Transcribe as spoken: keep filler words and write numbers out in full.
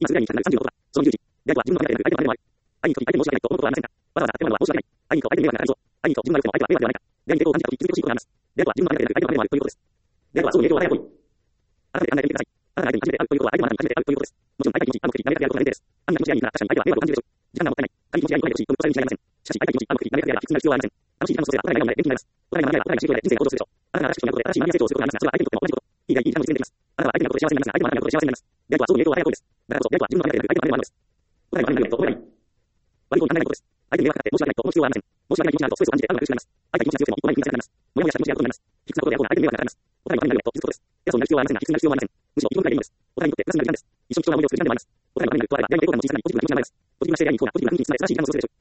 今すぐにさんじゅうごだ。そのじゅうじ。であとは自分の考えている相手の反応もある。相手にと言って申し訳ないと思うことはありませんが、わざわざ会ってもらうのは申し訳ない。相手にと相手に迷惑がかかるぞ。相手にと自分が良くても相手は迷惑ではないか。であり抵抗を感じたとき気づいてほしいことがあります。であとは自分の考えている相手の反応もあるということです。であとはそういう影響を与える行為。改めて考えてみてください。あなたが相手に初めて会うということは相手もあなたに初めて会うということです。もちろん相手に気持ち暗くなめられることが前提です。あなたが気持ちがいいなら確かに相手は迷惑を感じるでしょう。時間がもったいない。相手に気持ちがいいと思ってほしいということは違いません。しかし相手に気持ち暗くなめられる必要はありません。楽しい時間の過ごせばお互いが笑顔になれ元気になります。お互いが笑えばお互いが仕事で人生が向上するでしょう。あなたが新しくなることで新しい学びや成長をすることがありますが、それは相手にとっても同じこと。いいがいい時間も実現できます。あなたは相手になることで幸せになりますが、相手もあなたになることで幸せになります。であとはそういう影響を与える行為です。だからこそ、であとは自分の考えている相手の反応もあるのです。お互いが悪いと思えばいい。悪いと考えないことです。相手に迷惑がかかって申し訳ないと思う必要はありません。申し訳ない気持ちがあるとストレスを感じてあなたが苦しくなります。相手が気持ちが強くても一個前に気になります。もやもやした気持ちが後になります。卑屈なことであろうが相手に迷惑がかかります。お互いが悪いんだよと気づくことです。偉そうになる必要はありませんが、卑屈な必要はありません。むしろ生き残りがいいのです。お互いにとってプラスになる時間です。一緒に貴重な思い出を作る時間でもあります。お互いが悪いんだよとあれば、出会いに抵抗が持ちづらいポジティブな気持ちになります。ポジティブなしてやりに行こうがポジティブな雰囲気につながる素晴らしい時間を過ごせるでしょう。